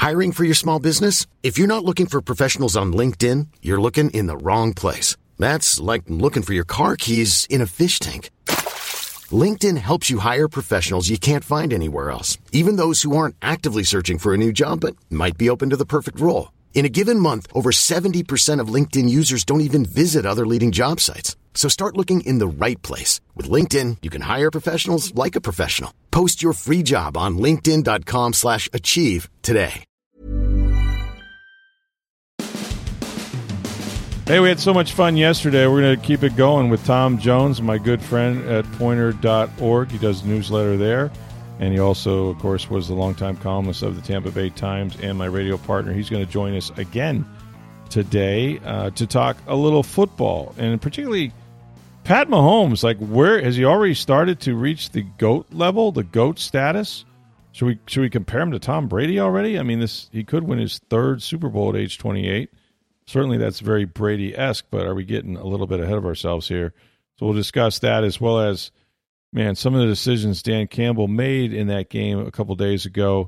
Hiring for your small business? If you're not looking for professionals on LinkedIn, you're looking in the wrong place. That's like looking for your car keys in a fish tank. LinkedIn helps you hire professionals you can't find anywhere else, even those who aren't actively searching for a new job but might be open to the perfect role. In a given month, over 70% of LinkedIn users don't even visit other leading job sites. So start looking in the right place. With LinkedIn, you can hire professionals like a professional. Post your free job on linkedin.com/achieve today. Hey, we had so much fun yesterday. We're going to keep it going with Tom Jones, my good friend at Pointer.org. He does a newsletter there. And he also, of course, was the longtime columnist of the Tampa Bay Times and my radio partner. He's going to join us again today to talk a little football. And particularly Pat Mahomes. Like, where has he already started to reach the GOAT level, the GOAT status? Should we compare him to Tom Brady already? I mean, he could win his third Super Bowl at age 28. Certainly that's very Brady-esque, but are we getting a little bit ahead of ourselves here? So we'll discuss that as well as, man, some of the decisions Dan Campbell made in that game a couple days ago.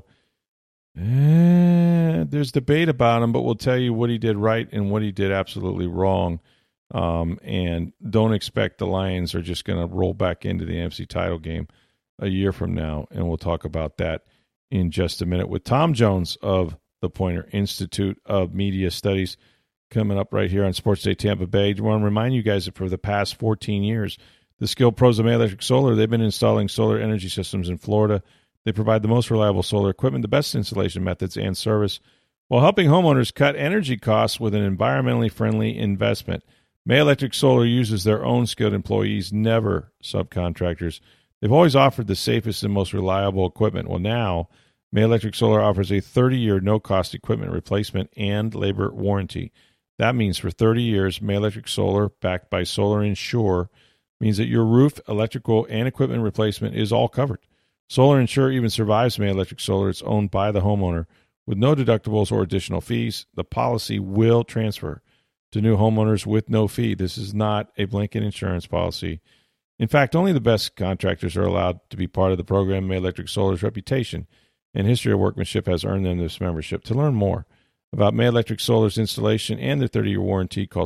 There's debate about him, but we'll tell you what he did right and what he did absolutely wrong. And don't expect the Lions are just going to roll back into the NFC title game a year from now, and we'll talk about that in just a minute with Tom Jones of the Pointer Institute of Media Studies. Coming up right here on Sports Day Tampa Bay. I want to remind you guys that for the past 14 years, the skilled pros of May Electric Solar, they've been installing solar energy systems in Florida. They provide the most reliable solar equipment, the best installation methods, and service, while helping homeowners cut energy costs with an environmentally friendly investment. May Electric Solar uses their own skilled employees, never subcontractors. They've always offered the safest and most reliable equipment. Well, now, May Electric Solar offers a 30-year no-cost equipment replacement and labor warranty. That means for 30 years, May Electric Solar, backed by Solar Insure, means that your roof, electrical, and equipment replacement is all covered. Solar Insure even survives May Electric Solar. It's owned by the homeowner with no deductibles or additional fees. The policy will transfer to new homeowners with no fee. This is not a blanket insurance policy. In fact, only the best contractors are allowed to be part of the program. May Electric Solar's reputation and history of workmanship has earned them this membership. To learn more about May Electric Solar's installation and their 30-year warranty, call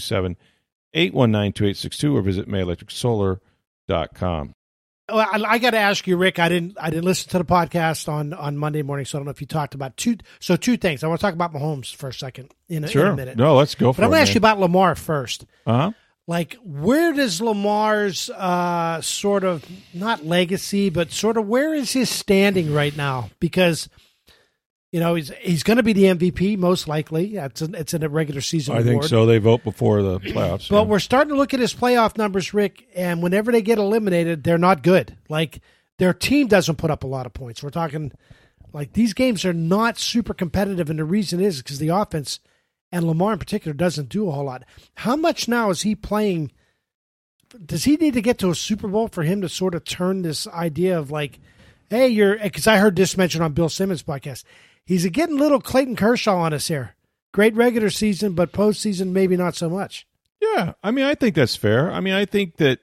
727-819-2862 or visit mayelectricsolar.com. Well, I got to ask you, Rick. I didn't listen to the podcast on Monday morning, so I don't know if you talked about two things. I want to talk about Mahomes for a second in a minute. No, let's go for it. But I'm going to ask you about Lamar first. Uh-huh. Like, where does Lamar's sort of, not legacy, but sort of where is his standing right now? Because, you know, he's going to be the MVP, most likely. It's in a regular season award. I think so. They vote before the playoffs. But we're starting to look at his playoff numbers, Rick, and whenever they get eliminated, they're not good. Like, their team doesn't put up a lot of points. We're talking, like, these games are not super competitive, and the reason is because the offense, and Lamar in particular, doesn't do a whole lot. How much now is he playing? Does he need to get to a Super Bowl for him to sort of turn this idea of, like, hey, because I heard this mentioned on Bill Simmons' podcast, he's getting little Clayton Kershaw on us here. Great regular season, but postseason maybe not so much. Yeah, I mean, I think that's fair. I mean, I think that,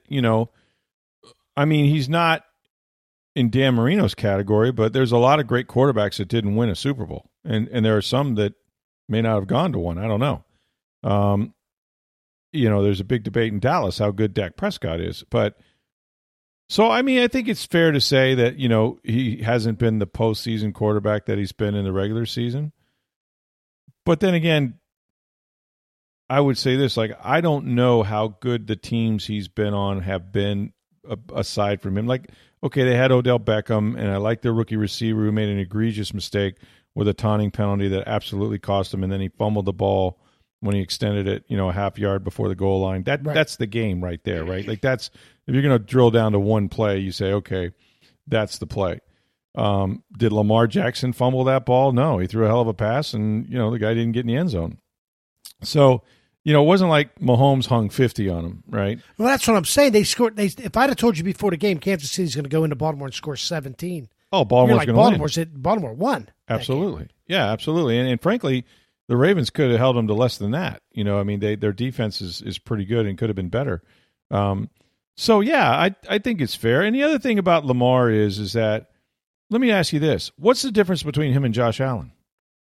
he's not in Dan Marino's category, but there's a lot of great quarterbacks that didn't win a Super Bowl. And there are some that may not have gone to one. I don't know. There's a big debate in Dallas how good Dak Prescott is. But so, I mean, I think it's fair to say that, he hasn't been the postseason quarterback that he's been in the regular season. But then again, I would say this, like, I don't know how good the teams he's been on have been aside from him. Like, okay, they had Odell Beckham, and I like their rookie receiver who made an egregious mistake with a taunting penalty that absolutely cost him, and then he fumbled the ball when he extended it, a half yard before the goal line. That's the game right there, right? Like, that's, if you're going to drill down to one play, you say, okay, that's the play. Did Lamar Jackson fumble that ball? No, he threw a hell of a pass, and, the guy didn't get in the end zone. So, it wasn't like Mahomes hung 50 on him, right? Well, that's what I'm saying. If I'd have told you before the game, Kansas City's going to go into Baltimore and score 17. Oh, Baltimore's going to win. Baltimore won. Absolutely. Yeah, absolutely. And frankly, the Ravens could have held them to less than that. Their defense is pretty good and could have been better. So, yeah, I think it's fair. And the other thing about Lamar is that, let me ask you this. What's the difference between him and Josh Allen?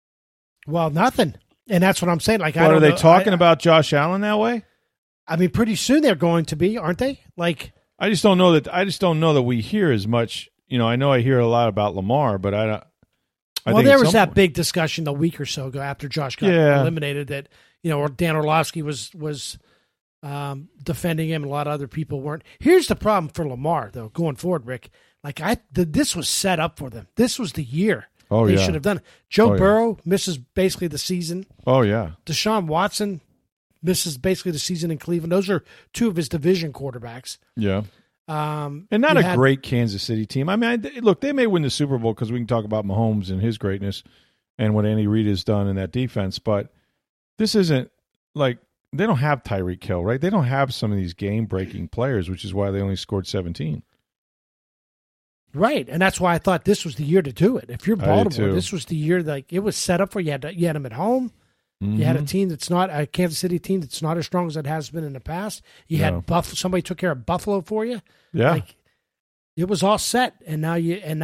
Well, nothing. And that's what I'm saying. Like, What, I don't are they know. talking about Josh Allen that way? I mean, pretty soon they're going to be, aren't they? Like, I just don't know that we hear as much. I know I hear a lot about Lamar, but I don't. well, there was that big discussion a week or so ago after Josh got Yeah. eliminated that, or Dan Orlovsky was defending him and a lot of other people weren't. Here's the problem for Lamar, though, going forward, Rick. Like, this was set up for them. This was the year they should have done it. Joe Burrow misses basically the season. Oh, yeah. Deshaun Watson misses basically the season in Cleveland. Those are two of his division quarterbacks. Yeah. And not a great Kansas City team. I mean, look, they may win the Super Bowl because we can talk about Mahomes and his greatness and what Andy Reid has done in that defense, but this isn't like they don't have Tyreek Hill, right? They don't have some of these game-breaking players, which is why they only scored 17. Right, and that's why I thought this was the year to do it. If you're Baltimore, this was the year like it was set up for you. You had them at home. Mm-hmm. You had a team that's not a Kansas City team that's not as strong as it has been in the past. You had somebody took care of Buffalo for you. Yeah, like, it was all set, and now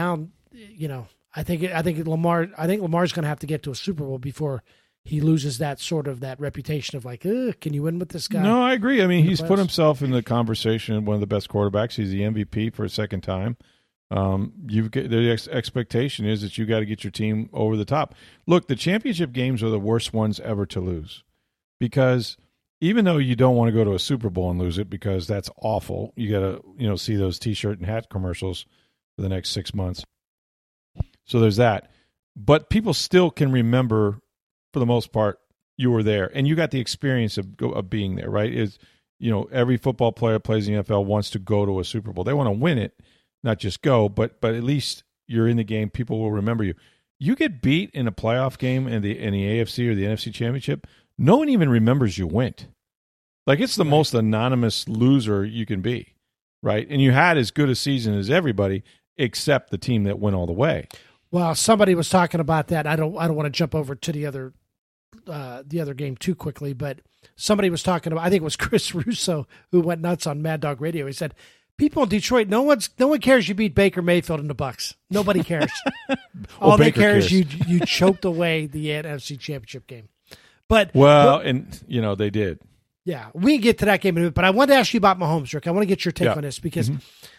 I think Lamar's going to have to get to a Super Bowl before he loses that reputation of like, can you win with this guy? No, I agree. I mean, he's put himself in the conversation, one of the best quarterbacks. He's the MVP for a second time. The expectation is that you got to get your team over the top. Look, the championship games are the worst ones ever to lose because even though you don't want to go to a Super Bowl and lose it because that's awful, you got to see those T-shirt and hat commercials for the next 6 months. So there's that. But people still can remember, for the most part, you were there and you got the experience of being there. Right? Every football player plays in the NFL wants to go to a Super Bowl. They want to win it. Not just go, but at least you're in the game. People will remember you. You get beat in a playoff game in the AFC or the NFC Championship, no one even remembers you went. Like, it's the most anonymous loser you can be, right? And you had as good a season as everybody except the team that went all the way. Well, somebody was talking about that. I don't want to jump over to the other game too quickly, but somebody was talking about. I think it was Chris Russo who went nuts on Mad Dog Radio. He said, people in Detroit, no one cares you beat Baker Mayfield and the Bucs. Nobody cares. All they care is you choked away the NFC Championship game. But they did. Yeah, we can get to that game in a minute. But I wanted to ask you about Mahomes, Rick. I want to get your take on this because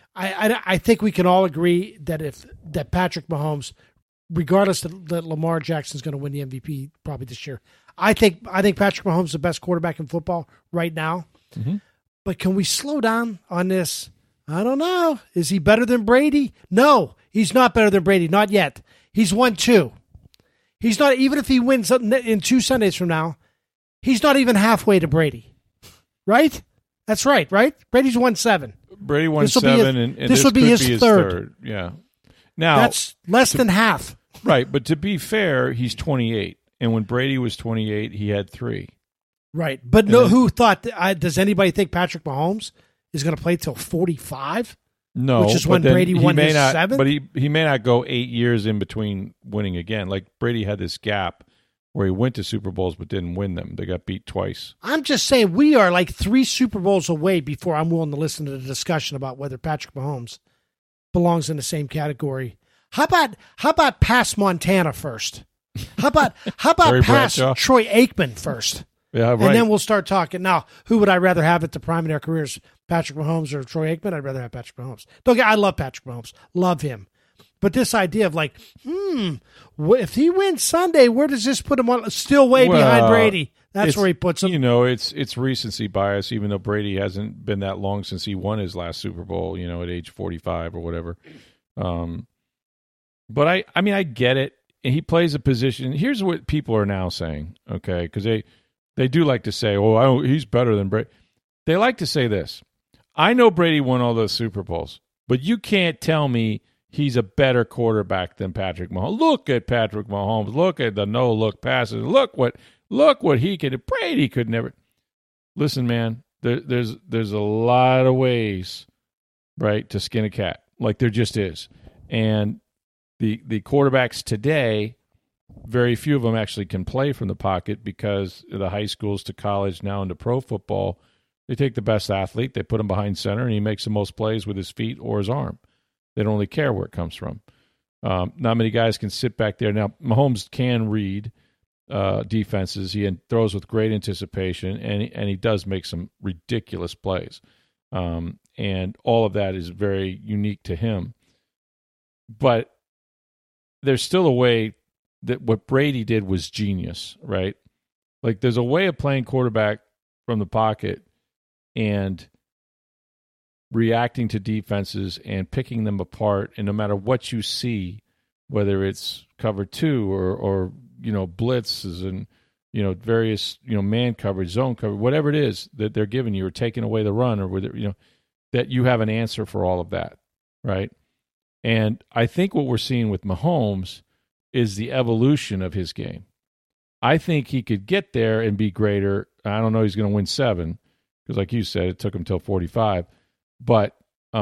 I think we can all agree that Patrick Mahomes, regardless that Lamar Jackson's going to win the MVP probably this year, I think Patrick Mahomes is the best quarterback in football right now. Mm-hmm. But can we slow down on this? I don't know. Is he better than Brady? No, he's not better than Brady. Not yet. He's won 2. He's not, even if he wins in 2 Sundays from now, he's not even halfway to Brady. Right? That's right? Brady's won 7. Brady won 7, and this would be his third. Yeah. Now, that's less than half. Right, but to be fair, he's 28. And when Brady was 28, he had 3. Right. But who thought, does anybody think Patrick Mahomes is going to play till 45? No, which is when Brady won his 7. But he may not go 8 years in between winning again. Like Brady had this gap where he went to Super Bowls but didn't win them. They got beat twice. I'm just saying we are like 3 Super Bowls away before I'm willing to listen to the discussion about whether Patrick Mahomes belongs in the same category. How about past Montana first? How about past Troy Aikman first? Yeah, right. And then we'll start talking. Now, who would I rather have at the prime of their careers, Patrick Mahomes or Troy Aikman? I'd rather have Patrick Mahomes. I love Patrick Mahomes. Love him. But this idea of like, if he wins Sunday, where does this put him on? Still way behind Brady. That's where he puts him. It's recency bias, even though Brady hasn't been that long since he won his last Super Bowl, at age 45 or whatever. But I get it. And he plays a position. Here's what people are now saying, okay, because they do like to say, he's better than Brady. They like to say this. I know Brady won all those Super Bowls, but you can't tell me he's a better quarterback than Patrick Mahomes. Look at Patrick Mahomes. Look at the no-look passes. Look what he could do. Brady could never. Listen, man, there's a lot of ways, right, to skin a cat. Like there just is. And the quarterbacks today, very few of them actually can play from the pocket because of the high schools to college now into pro football. They take the best athlete, they put him behind center, and he makes the most plays with his feet or his arm. They don't really care where it comes from. Not many guys can sit back there. Now, Mahomes can read, defenses. He throws with great anticipation, and he does make some ridiculous plays. And all of that is very unique to him. But there's still a way that what Brady did was genius, right? Like there's a way of playing quarterback from the pocket and reacting to defenses and picking them apart. And no matter what you see, whether it's cover 2 or blitzes and, various, man coverage, zone coverage, whatever it is that they're giving you or taking away the run or whether, that you have an answer for all of that, right? And I think what we're seeing with Mahomes is the evolution of his game. I think he could get there and be greater. I don't know he's going to win 7 because, like you said, it took him till 45. But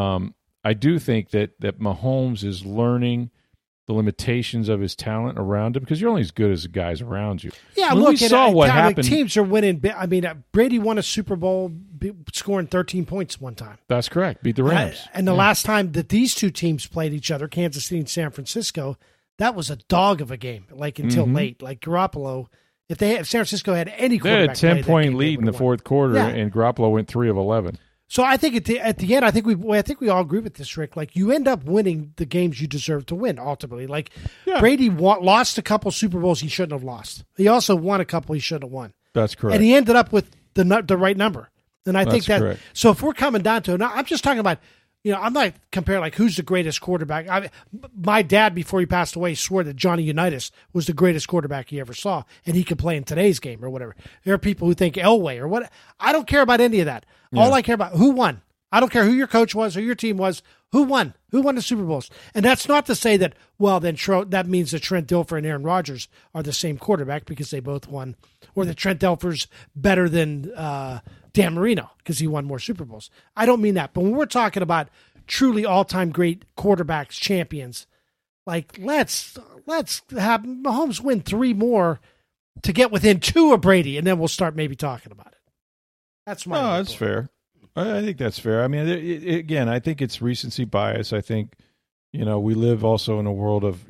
I do think that Mahomes is learning the limitations of his talent around him because you're only as good as the guys around you. Yeah, when look, we saw what happened. Teams are winning. I mean, Brady won a Super Bowl scoring 13 points one time. That's correct. Beat the Rams. And the last time that these two teams played each other, Kansas City and San Francisco, that was a dog of a game, like until late. Like Garoppolo, if San Francisco had any quarterback, they had a 10-point lead in the fourth quarter, and Garoppolo went 3 of 11. So I think at the end, I think we all agree with this, Rick. Like you end up winning the games you deserve to win. Ultimately, like Brady lost a couple Super Bowls he shouldn't have lost. He also won a couple he shouldn't have won. That's correct. And he ended up with the right number. And I think that. Correct. So if we're coming down to it, now I'm just talking about. I'm not comparing like who's the greatest quarterback. My dad, before he passed away, swore that Johnny Unitas was the greatest quarterback he ever saw, and he could play in today's game or whatever. There are people who think Elway or what. I don't care about any of that. Yeah. All I care about who won. I don't care who your coach was or your team was. Who won? Who won the Super Bowls? And that's not to say that. Well, then that means that Trent Dilfer and Aaron Rodgers are the same quarterback because they both won, or that Trent Dilfer's better than Dan Marino because he won more Super Bowls. I don't mean that. But when we're talking about truly all-time great quarterbacks, champions, like let's have Mahomes win 3 more to get within 2 of Brady, and then we'll start maybe talking about it. That's my. No, that's fair. I think that's fair. I mean, again, I think it's recency bias. I think, we live also in a world of,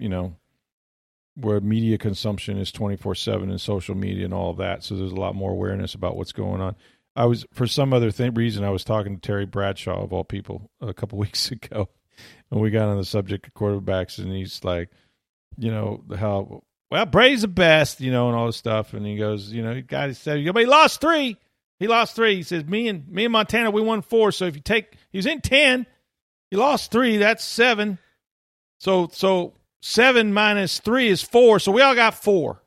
where media consumption is 24/7 and social media and all of that. So there's a lot more awareness about what's going on. For some other reason, I was talking to Terry Bradshaw, of all people, a couple weeks ago, and we got on the subject of quarterbacks, and he's like, how, well, Brady's the best, and all this stuff. And he goes, the guy said, but he lost 3. He lost 3. He says, me and Montana, we won 4. So if you take, he was in 10. He lost 3. That's 7. So 7 minus 3 is 4. So we all got 4.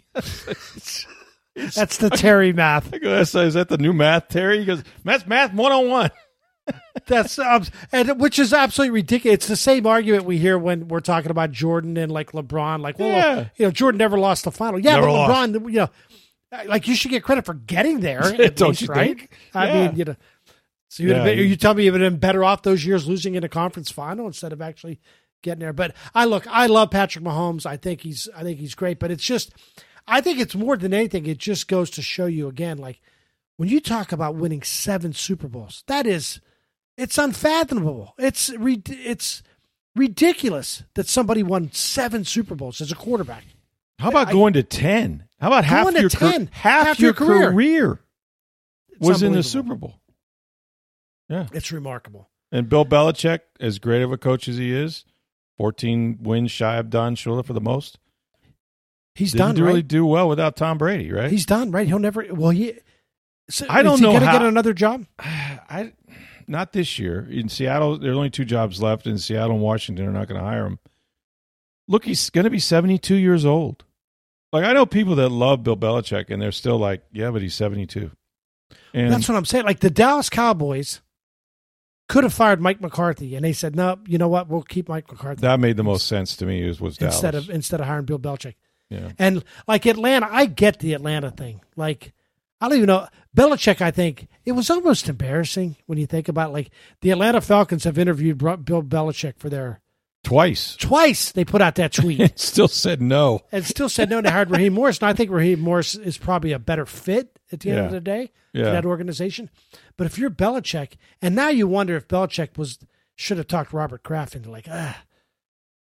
That's the Terry math. I go, is that the new math, Terry? He goes, that's math 101. That's and which is absolutely ridiculous. It's the same argument we hear when we're talking about Jordan and like LeBron. Like, Jordan never lost the final. Yeah, never but LeBron, like you should get credit for getting there. Don't you right? think? I mean, so you tell me you'd have been better off those years losing in a conference final instead of actually getting there. But I love Patrick Mahomes. I think he's great. But it's just, I think it's more than anything. It just goes to show you again, like when you talk about winning 7 Super Bowls, it's unfathomable. It's ridiculous that somebody won 7 Super Bowls as a quarterback. How about going to 10? How about half your career was in the Super Bowl? Yeah. It's remarkable. And Bill Belichick, as great of a coach as he is, 14 wins shy of Don Shula for the most. He's done, right? Didn't really do well without Tom Brady, right? He's done, right? He'll never. Well, I don't know. Is he going to get another job? Not this year. In Seattle, there are only 2 jobs left. In Seattle and Washington are not going to hire him. Look, he's going to be 72 years old. Like, I know people that love Bill Belichick, and they're still like, yeah, but he's 72. And that's what I'm saying. Like, the Dallas Cowboys could have fired Mike McCarthy, and they said, no, you know what? We'll keep Mike McCarthy. That made the most sense to me was Dallas. Instead of hiring Bill Belichick. Yeah. And, like, Atlanta, I get the Atlanta thing. Like, I don't even know. Belichick, I think, it was almost embarrassing when you think about, like, the Atlanta Falcons have interviewed Bill Belichick for their Twice they put out that tweet. And still said no. And still said no to hired Raheem Morris. And I think Raheem Morris is probably a better fit at the end of the day to that organization. But if you're Belichick, and now you wonder if Belichick should have talked Robert Kraft into like,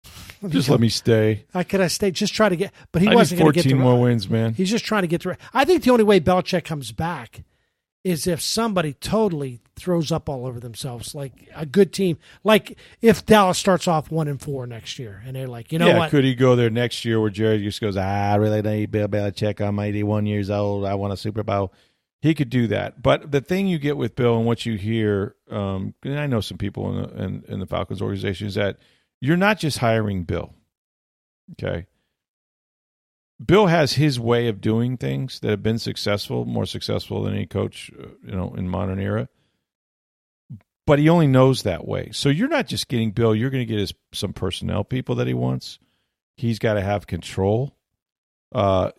Just let me stay. Could I stay? Just try to get, but he I wasn't need going to get 14 the more wins, man. He's just trying to get to. I think the only way Belichick comes back is if somebody totally throws up all over themselves, like a good team. Like if Dallas starts off 1-4 next year, and they're like, you know what? Could he go there next year where Jared just goes, I really need Bill Belichick. I'm 81 years old. I want a Super Bowl. He could do that. But the thing you get with Bill and what you hear, and I know some people in the Falcons organization, is that you're not just hiring Bill. Okay. Bill has his way of doing things that have been successful, more successful than any coach, in modern era. But he only knows that way. So you're not just getting Bill. You're going to get some personnel people that he wants. He's got to have control. So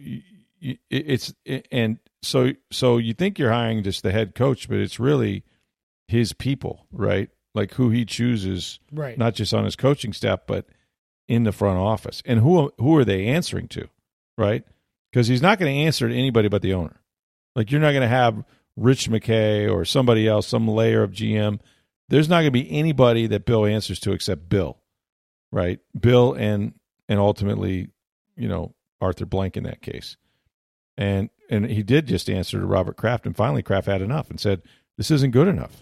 you think you're hiring just the head coach, but it's really his people, right? Like who he chooses, right? Not just on his coaching staff, but in the front office. And who are they answering to, right? Because he's not going to answer to anybody but the owner. Like you're not going to have Rich McKay or somebody else, some layer of GM. There's not going to be anybody that Bill answers to except Bill, right? Bill and ultimately, Arthur Blank in that case. And he did just answer to Robert Kraft, and finally Kraft had enough and said, this isn't good enough,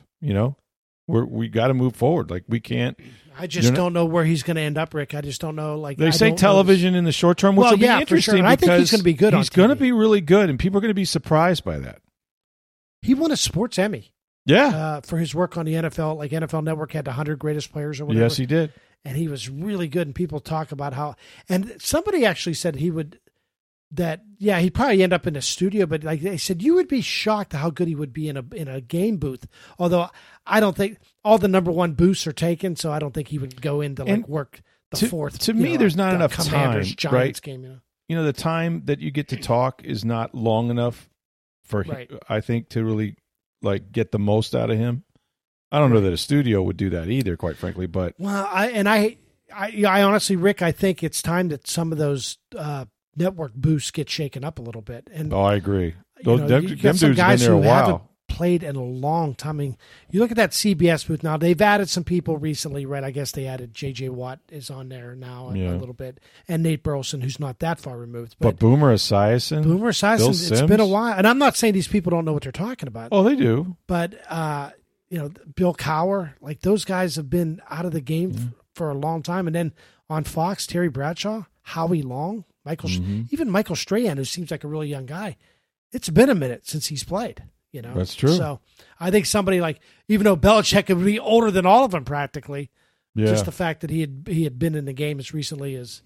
we got to move forward. Like we can't. I just don't know where he's going to end up, Rick. I just don't know. Like they say, television in the short term, which will be interesting. For sure. And I think he's going to be good. He's going to be really good, and people are going to be surprised by that. He won a sports Emmy. Yeah, for his work on the NFL. Like NFL Network had the 100 greatest players or whatever. Yes, he did. And he was really good. And people talk about how. And somebody actually said he would. He'd probably end up in a studio, but like they said, you would be shocked how good he would be in a game booth. Although I don't think all the number one booths are taken, so I don't think he would go into work the fourth. To me, there's not enough time, Giants right? Game, the time that you get to talk is not long enough for I think to really get the most out of him. I don't know that a studio would do that either, quite frankly. But I honestly, Rick, I think it's time that some of those network booths get shaken up a little bit. And I agree. Them dudes have guys been there a while. Haven't played in a long time. I mean, you look at that CBS booth now. They've added some people recently, right? I guess they added J.J. Watt is on there now a little bit, and Nate Burleson, who's not that far removed. But Boomer Esiason, it's been a while, and I'm not saying these people don't know what they're talking about. Oh, they do. But Bill Cowher, like those guys have been out of the game for a long time, and then on Fox, Terry Bradshaw, Howie Long. Even Michael Strahan, who seems like a really young guy, it's been a minute since he's played. That's true. So I think somebody even though Belichick would be older than all of them practically, just the fact that he had been in the game as recently as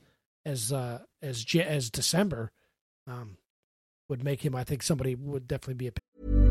December would make him. I think somebody would definitely be a.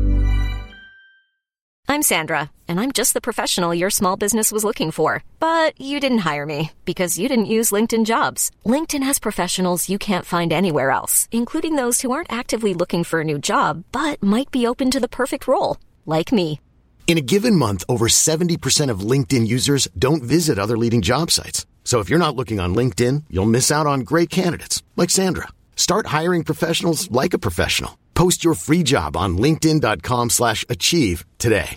I'm Sandra, and I'm just the professional your small business was looking for. But you didn't hire me because you didn't use LinkedIn Jobs. LinkedIn has professionals you can't find anywhere else, including those who aren't actively looking for a new job, but might be open to the perfect role, like me. In a given month, over 70% of LinkedIn users don't visit other leading job sites. So if you're not looking on LinkedIn, you'll miss out on great candidates like Sandra. Start hiring professionals like a professional. Post your free job on linkedin.com/achieve today.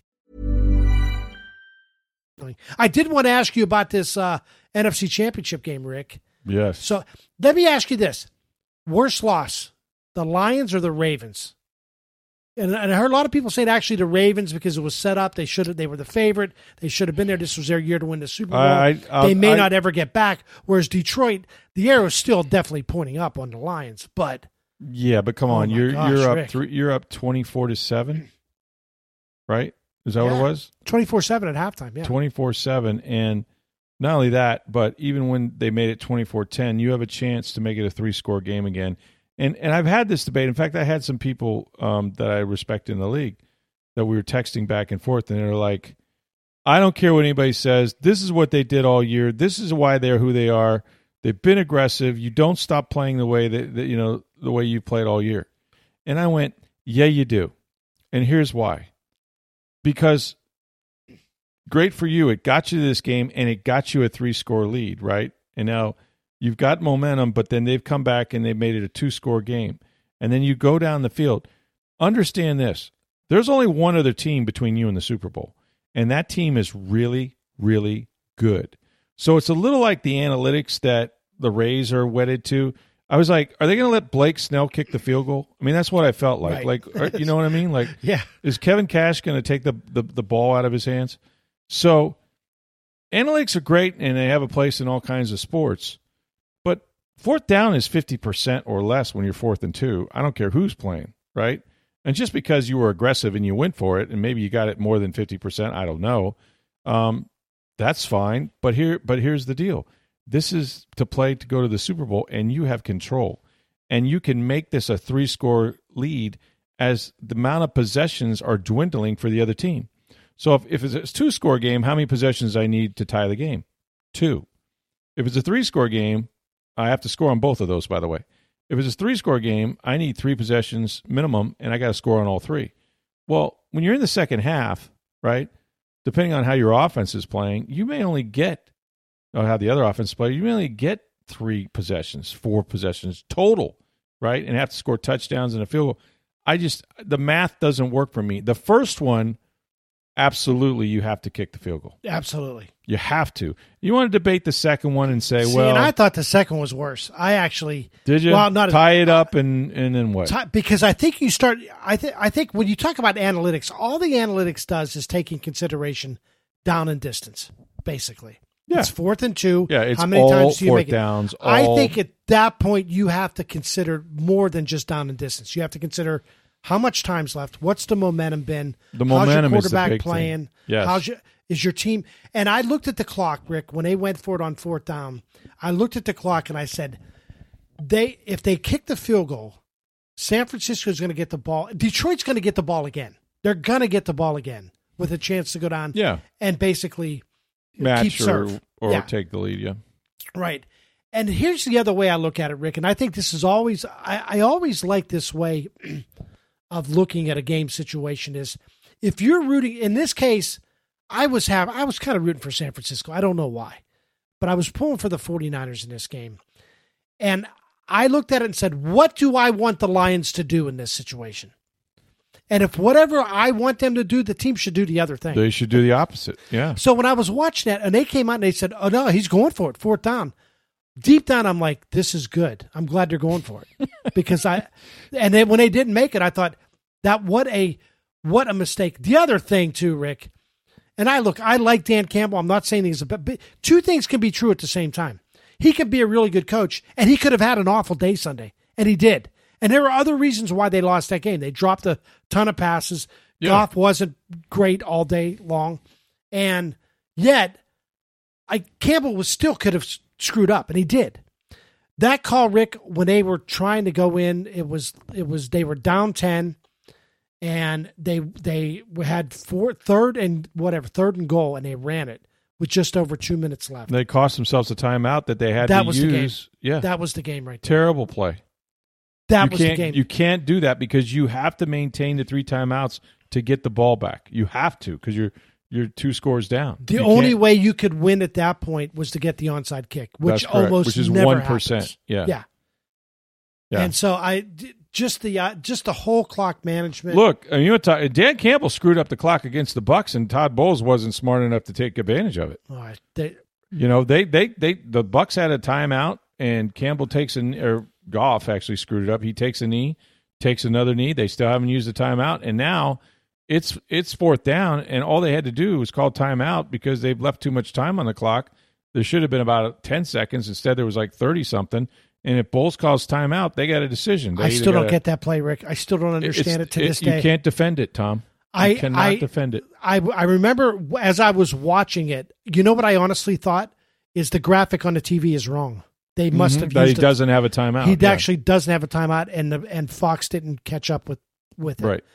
I did want to ask you about this NFC Championship game, Rick. Yes. So let me ask you this. Worst loss, the Lions or the Ravens? And I heard a lot of people saying actually the Ravens because it was set up. They were the favorite. They should have been there. This was their year to win the Super Bowl. They may not ever get back. Whereas Detroit, the arrow is still definitely pointing up on the Lions. But come on, you're up Rick. you're up 24-7, right? Is that what it was? 24-7 at halftime. Yeah, 24-7, and not only that, but even when they made it 24-10, you have a chance to make it a 3-score game again. And I've had this debate. In fact, I had some people that I respect in the league that we were texting back and forth, and they're like, I don't care what anybody says. This is what they did all year. This is why they're who they are. They've been aggressive. You don't stop playing the way that the way you played all year. And I went, yeah, you do. And here's why. Because great for you. It got you to this game, and it got you a 3-score lead, right? And now you've got momentum, but then they've come back and they've made it a 2-score game. And then you go down the field. Understand this. There's only one other team between you and the Super Bowl, and that team is really, really good. So it's a little like the analytics that the Rays are wedded to. I was like, are they going to let Blake Snell kick the field goal? I mean, that's what I felt like. Right. Like, you know what I mean? Like, Yeah. is Kevin Cash going to take the ball out of his hands? So analytics are great, and they have a place in all kinds of sports. But fourth down is 50% or less when you're 4th and 2. I don't care who's playing, right? And just because you were aggressive and you went for it, and maybe you got it more than 50%, I don't know. That's fine. But here's the deal. This is to play to go to the Super Bowl, and you have control. And you can make this a 3-score lead as the amount of possessions are dwindling for the other team. So if it's a 2-score game, how many possessions I need to tie the game? 2. If it's a 3-score game, I have to score on both of those, by the way. If it's a 3-score game, I need 3 possessions minimum, and I got to score on all 3. Well, when you're in the second half, right, depending on how your offense is playing, you may only get how the other offense plays, you only get 3 possessions, 4 possessions total, right? And have to score touchdowns and a field goal. The math doesn't work for me. The first one, absolutely, you have to kick the field goal. Absolutely. You have to. You want to debate the second one and say, and I thought the second was worse. I actually did you tie it up and then what? Because I think you start. I think when you talk about analytics, all the analytics does is take in consideration down and distance, basically. Yeah. It's 4th and 2. Yeah, it's how many all times do you make it? Downs. I think at that point you have to consider more than just down and distance. You have to consider how much time's left. What's the momentum been? The momentum how's your is the quarterback big playing? thing. Yes. Is your team? And I looked at the clock, Rick, when they went for it on 4th down. I looked at the clock and I said, if they kick the field goal, San Francisco's going to get the ball. Detroit's going to get the ball again. They're going to get the ball again with a chance to go down. Yeah. And basically match keep serve. Or take the lead, yeah. Right. And here's the other way I look at it, Rick, and I think this is always I always like this way of looking at a game situation is if you're rooting, in this case, I was kind of rooting for San Francisco. I don't know why. But I was pulling for the 49ers in this game. And I looked at it and said, what do I want the Lions to do in this situation? And if whatever I want them to do, the team should do the other thing. They should do the opposite, yeah. So when I was watching that, and they came out and they said, oh, no, he's going for it, 4th down. Deep down, I'm like, this is good. I'm glad they're going for it. Because and then when they didn't make it, I thought, what a mistake. The other thing, too, Rick, and I like Dan Campbell. I'm not saying he's but 2 things can be true at the same time. He could be a really good coach, and he could have had an awful day Sunday, and he did. And there were other reasons why they lost that game. They dropped a ton of passes. Yeah. Goff wasn't great all day long. And yet, Campbell still could have screwed up, and he did. That call, Rick, when they were trying to go in, they were down 10, and they had third and goal, and they ran it with just over 2 minutes left. They cost themselves a timeout that they had to use. The game. Yeah. That was the game right there. Terrible play. That was the game. You can't do that because you have to maintain the 3 timeouts to get the ball back. You have to because you're 2 scores down. The only way you could win at that point was to get the onside kick, which almost is never 1%. Happens. Yeah. And so just the whole clock management. Look, I mean, Dan Campbell screwed up the clock against the Bucs, and Todd Bowles wasn't smart enough to take advantage of it. All right. The Bucs had a timeout, and Campbell Goff actually screwed it up. He takes a knee, takes another knee. They still haven't used the timeout, and now it's 4th down, and all they had to do was call timeout because they've left too much time on the clock. There should have been about 10 seconds. Instead, there was like 30-something. And if Bowles calls timeout, they got a decision. I still don't get that play, Rick. I still don't understand it to this day. You can't defend it, Tom. You cannot defend it. I remember as I was watching it, you know what I honestly thought? Is the graphic on the TV is wrong. They must have used that he doesn't have a timeout. He actually doesn't have a timeout, and Fox didn't catch up with it. Right.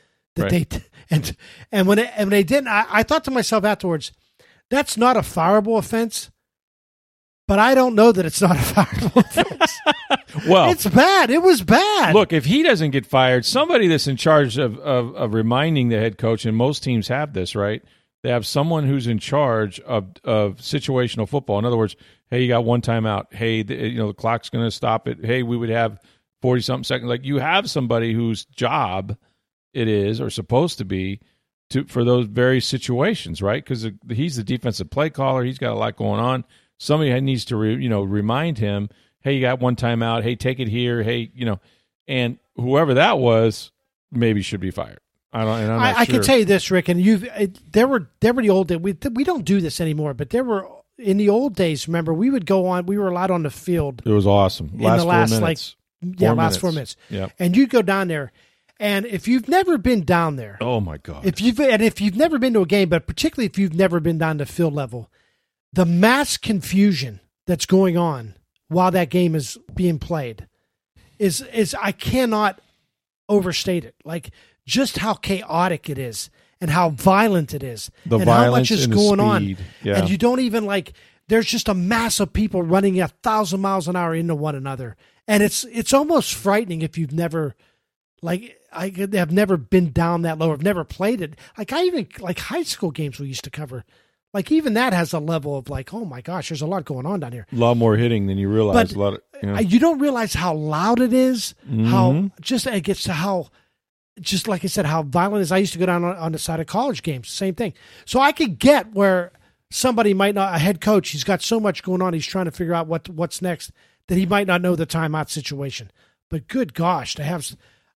And when they didn't, I thought to myself afterwards, that's not a fireable offense. But I don't know that it's not a fireable offense. Well, it's bad. It was bad. Look, if he doesn't get fired, somebody that's in charge of reminding the head coach, and most teams have this, right? They have someone who's in charge of situational football. In other words, hey, you got 1 timeout. Hey, the clock's going to stop it. Hey, we would have 40-something seconds. Like, you have somebody whose job it is or supposed to be for those very situations, right? Because he's the defensive play caller. He's got a lot going on. somebody needs to remind him, hey, you got one timeout. Hey, take it here. Hey, and whoever that was maybe should be fired. I can tell you this, Rick, and there were the old days. We don't do this anymore, but there were in the old days. Remember, we would go on. We were allowed on the field. It was awesome. Last 4 minutes. Yeah, and you'd go down there, and if you've never been down there, oh my God! If you've never been to a game, but particularly if you've never been down to field level, the mass confusion that's going on while that game is being played is I cannot overstate it. Like, just how chaotic it is and how violent it is and how much is going on. Yeah. And you don't even there's just a mass of people running 1,000 miles an hour into one another. And it's almost frightening if you've never, I have never been down that low. I've never played it. High school games we used to cover. Even that has a level of oh my gosh, there's a lot going on down here. A lot more hitting than you realize. But you don't realize how loud it is, how just it gets to how, just like I said, how violent it is. I used to go down on the side of college games, same thing. So I could get where somebody might not, a head coach, he's got so much going on, he's trying to figure out what's next, that he might not know the timeout situation. But good gosh, to have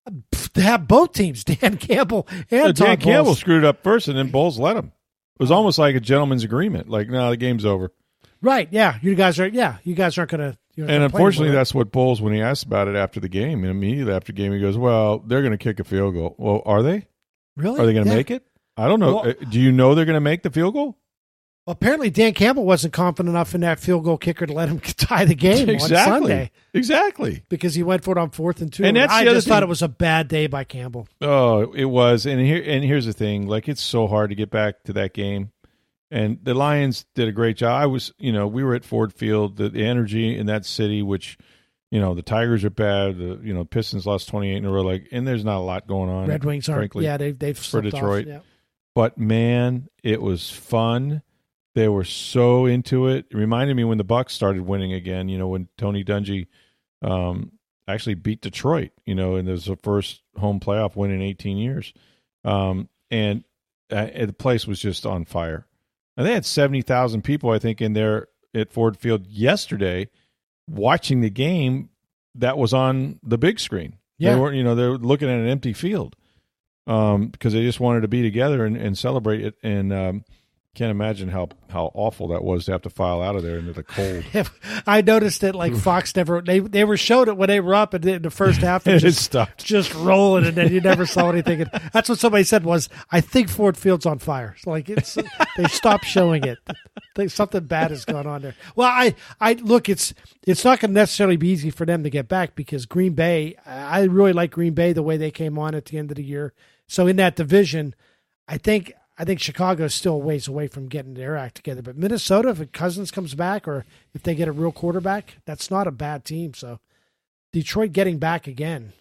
both teams, Dan Campbell and Todd Dan Bowles. Campbell screwed up first, and then Bowles let him. It was almost like a gentleman's agreement. No, the game's over. Right? Yeah, you guys aren't going to. And unfortunately, that's what Bowles, when he asked about it after the game, and immediately after the game, he goes, "Well, they're going to kick a field goal." Well, are they? Really? Are they going to make it? I don't know. Well, do you know they're going to make the field goal? Well, apparently, Dan Campbell wasn't confident enough in that field goal kicker to let him tie the game on Sunday. Exactly. Because he went for it on 4th and 2. And I just thought it was a bad day by Campbell. Oh, it was. And here's the thing. It's so hard to get back to that game. And the Lions did a great job. we were at Ford Field, the energy in that city, which, the Tigers are bad. The, Pistons lost 28 in a row. And there's not a lot going on. Red Wings aren't. Frankly, Yeah, they've for Detroit. Off, yeah. But, man, it was fun. They were so into it. It reminded me when the Bucks started winning again, when Tony Dungy actually beat Detroit, and it was the first home playoff win in 18 years. And the place was just on fire. And they had 70,000 people, I think, in there at Ford Field yesterday watching the game that was on the big screen. Yeah. They weren't, they're looking at an empty field because they just wanted to be together and celebrate it. And can't imagine how awful that was to have to file out of there into the cold. I noticed that Fox never they were showed it when they were up in the first half and it stopped just rolling, and then you never saw anything. And that's what somebody said was, I think Ford Field's on fire. So they stopped showing it. Something bad has gone on there. Well, I look, it's not going to necessarily be easy for them to get back because Green Bay. I really like Green Bay the way they came on at the end of the year. So in that division, I think Chicago is still a ways away from getting their act together. But Minnesota, if Cousins comes back or if they get a real quarterback, that's not a bad team. So Detroit getting back again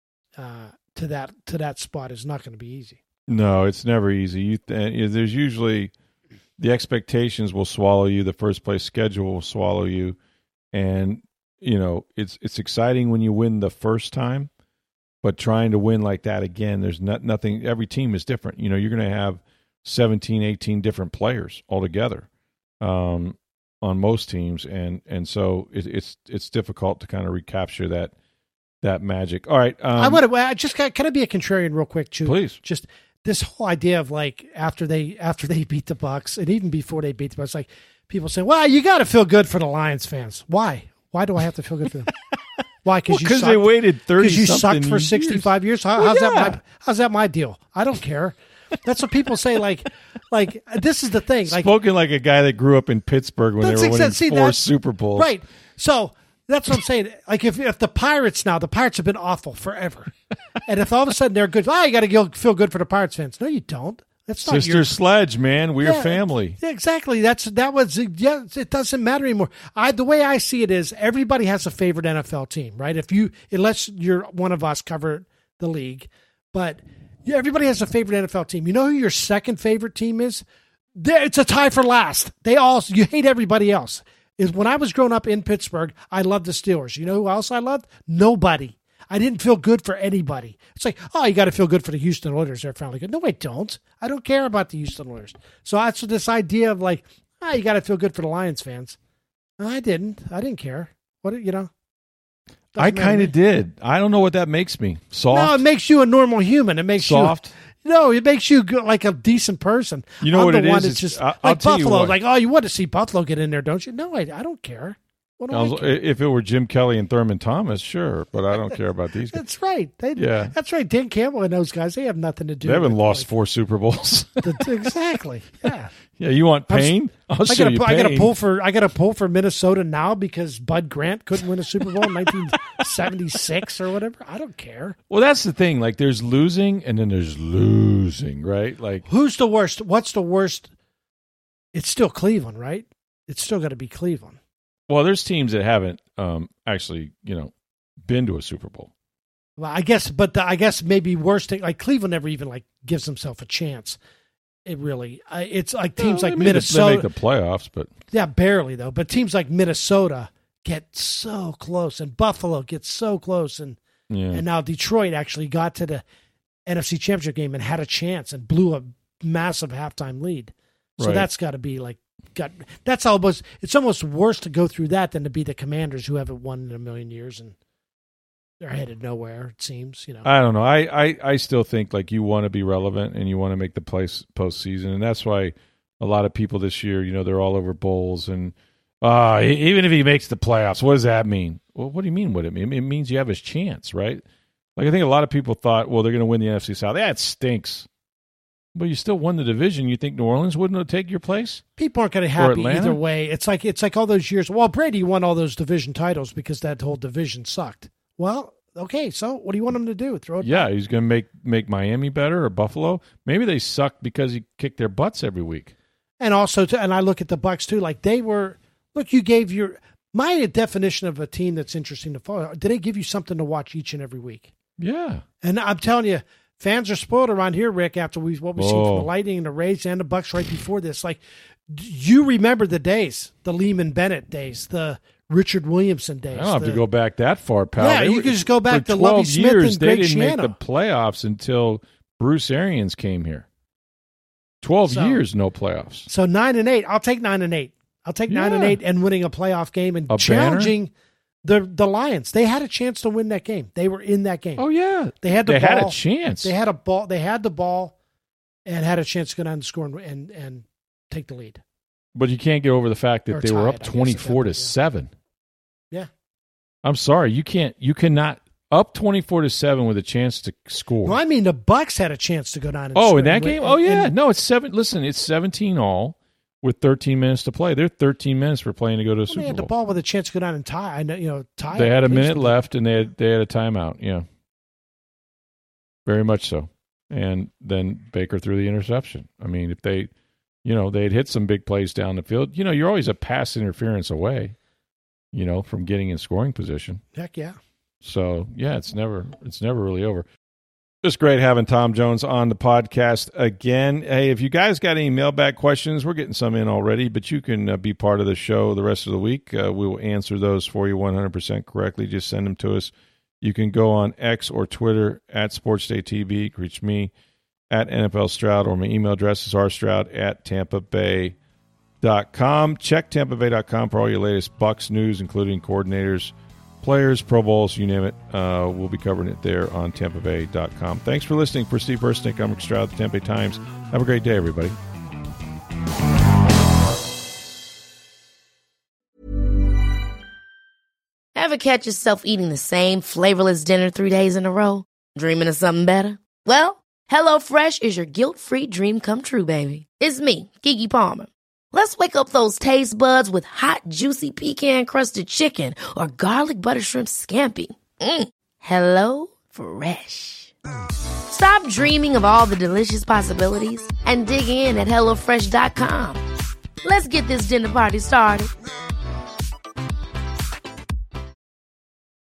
to that spot is not going to be easy. No, it's never easy. There's usually the expectations will swallow you. The first place schedule will swallow you. And, it's exciting when you win the first time. But trying to win like that again, there's nothing. Every team is different. You're going to have 17, 18 different players altogether on most teams, and so it's difficult to kind of recapture that magic. All right, I just can I be a contrarian real quick, too? Please. Just this whole idea of after they beat the Bucks, and even before they beat the Bucks, people say, "Well, you got to feel good for the Lions fans." Why? Why do I have to feel good for them? Why? Because they waited 30. Because you sucked for 65 years. How's that my deal? I don't care. That's what people say. This is the thing. Spoken like a guy that grew up in Pittsburgh when they were winning 4 Super Bowls. Right. So that's what I'm saying. If the Pirates have been awful forever, and if all of a sudden they're good, you got to feel good for the Pirates fans. No, you don't. That's not Sister Sledge, man. We're family. Exactly. It doesn't matter anymore. The way I see it is everybody has a favorite NFL team, right? Unless you're one of us cover the league, but everybody has a favorite NFL team. You know who your second favorite team is? It's a tie for last. You hate everybody else. When I was growing up in Pittsburgh, I loved the Steelers. You know who else I loved? Nobody. I didn't feel good for anybody. It's you got to feel good for the Houston Oilers. They're finally good. No, I don't. I don't care about the Houston Oilers. So that's this idea of you got to feel good for the Lions fans. I didn't care. What, I kind of did. I don't know what that makes me. Soft? No, it makes you a normal human. It makes soft. No, it makes you like a decent person. You know what it is? It's just I'll like tell you Buffalo. what. Like, oh, you want to see Buffalo get in there, don't you? No, I don't care. What do I care? If it were Jim Kelly and Thurman Thomas, sure, but I don't care about these guys. That's right. Yeah. That's right. Dan Campbell and those guys, they have nothing to do. They haven't with lost 4 Super Bowls. Exactly. Yeah. Yeah, you want pain? I'll show you pain. I got to pull for Minnesota now because Bud Grant couldn't win a Super Bowl in 1976 or whatever. I don't care. Well, that's the thing. Like, there's losing and then there's losing, right? Like, who's the worst? What's the worst? It's still Cleveland, right? It's still got to be Cleveland. Well, there's teams that haven't actually, been to a Super Bowl. Well, I guess, but I guess maybe worst thing, like Cleveland never even like gives himself a chance. It really, it's like teams like Minnesota. They make the playoffs, but yeah, barely though. But teams like Minnesota get so close, and Buffalo gets so close, and now Detroit actually got to the NFC Championship game and had a chance and blew a massive halftime lead. So that's got to be like, that's almost, it's almost worse to go through that than to be the Commanders who haven't won in a million years and they're headed nowhere, it seems. I don't know. I still think like you want to be relevant and you want to make the postseason, and that's why a lot of people this year, they're all over bowls and even if he makes the playoffs, what does that mean? Well, what do you mean? What it mean? It means you have a chance, right? Like I think a lot of people thought, well, they're going to win the NFC South. Yeah, it stinks. But you still won the division. You think New Orleans wouldn't take your place? People aren't going to be happy either way. It's like all those years. Well, Brady won all those division titles because that whole division sucked. Well, okay, so what do you want him to do? Throw it back? He's going to make Miami better or Buffalo. Maybe they sucked because he kicked their butts every week. And also, and I look at the Bucs too. Like they were. Look, you gave my definition of a team that's interesting to follow. Did they give you something to watch each and every week? Yeah. And I'm telling you. Fans are spoiled around here, Rick, after what we've seen from the Lightning and the Rays and the Bucs right before this. Like, you remember the days, the Lehman Bennett days, the Richard Williamson days. I don't have to go back that far, pal. Yeah, you can just go back to Lovie Smith and Greg they didn't Schiano. make the playoffs until Bruce Arians came here. 12 years, no playoffs. So 9-8. I'll take 9-8. I'll take 9-8 and winning a playoff game and challenging the Lions. They had a chance to win that game. They were in that game. Oh yeah, they had the ball. They had a chance. They had a ball. They had the ball, and had a chance to go down and score and take the lead. But you can't get over the fact that they were up 24-7. Yeah, I'm sorry, you can't. You cannot up 24-7 with a chance to score. Well, I mean, the Bucs had a chance to go down. And in that game, no, it's 7. Listen, it's 17 all. With 13 minutes to play. They're 13 minutes for playing to go to a Super Bowl. They had the ball with a chance to go down and tie. Tie. They had a minute left, and they had a timeout. Yeah, very much so. And then Baker threw the interception. I mean, if they had hit some big plays down the field. You're always a pass interference away. From getting in scoring position. Heck yeah. So yeah, it's never really over. Just great having Tom Jones on the podcast again. Hey, if you guys got any mailbag questions, we're getting some in already, but you can be part of the show the rest of the week. We will answer those for you 100% correctly. Just send them to us. You can go on X or Twitter at SportsDayTV. You can reach me at NFL Stroud, or my email address is rstroud@tampabay.com. Check tampabay.com for all your latest Bucs news, including coordinators, players, Pro Bowls, you name it. We'll be covering it there on tampabay.com. Thanks for listening. For Steve Versnick, I'm Rick Stroud, the Tampa Bay Times. Have a great day, everybody. Ever catch yourself eating the same flavorless dinner 3 days in a row? Dreaming of something better? Well, HelloFresh is your guilt-free dream come true, baby. It's me, Keke Palmer. Let's wake up those taste buds with hot, juicy pecan-crusted chicken or garlic butter shrimp scampi. Hello Fresh. Stop dreaming of all the delicious possibilities and dig in at HelloFresh.com. Let's get this dinner party started.